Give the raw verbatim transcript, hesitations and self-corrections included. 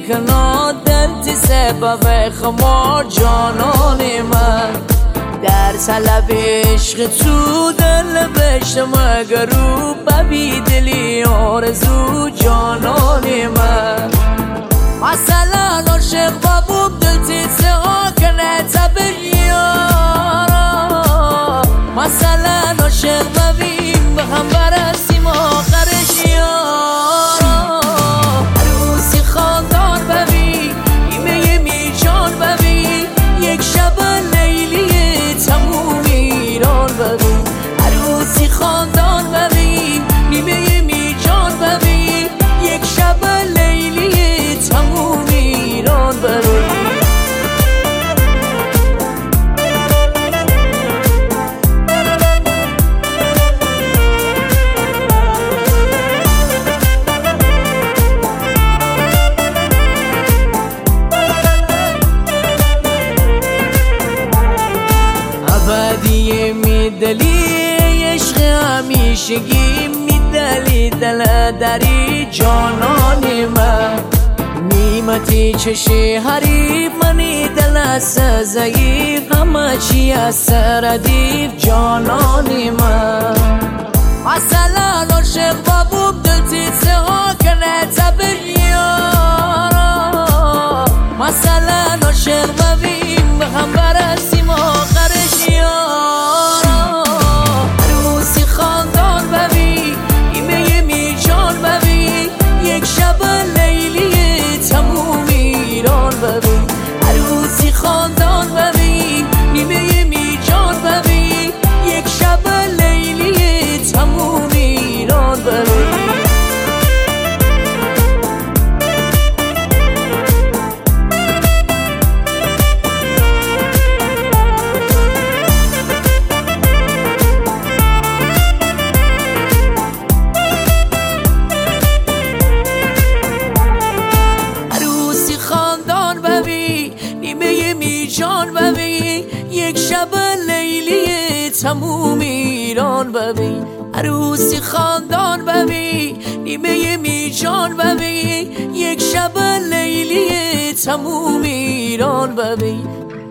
کنا دلتی سبب خمار جانان من در طلب عشق تو دل بشتم اگرو ببی دلی آرزو جانان من مثلا عاشق بابوب دلتی سها کنه تبر یارا مثلا عاشق ببیم به هم برسیم آخرش یارا عروسی خاندان ببین نیمه میجان ببین یک شب لیلی تموم ایران ببین عروسی خاندان ببین نیمه میجان ببین یک شب لیلی تموم ایران ببین ابدی میدلی عشق همیشگی میدلی دل دری جانان من نیمتی چشی حریف منی دل ضعیف همه چی از سردیف جانان من مثلا عاشق بابوب دلتی سها کنه تبر یارا مثلا عاشق ببین به هم برسیم آخرش یارا عروسی خاندان ببین نیمه میجان ببین یک شب لیلی تموم ایران ببین عروسی خاندان ببین نیمه میجان ببین یک شب لیلی تموم ایران ببین جان ببین یک شب لیلی تموم ایران ببین عروسی خاندان ببین نیمه میجان ببین یک شب لیلی تموم ایران ببین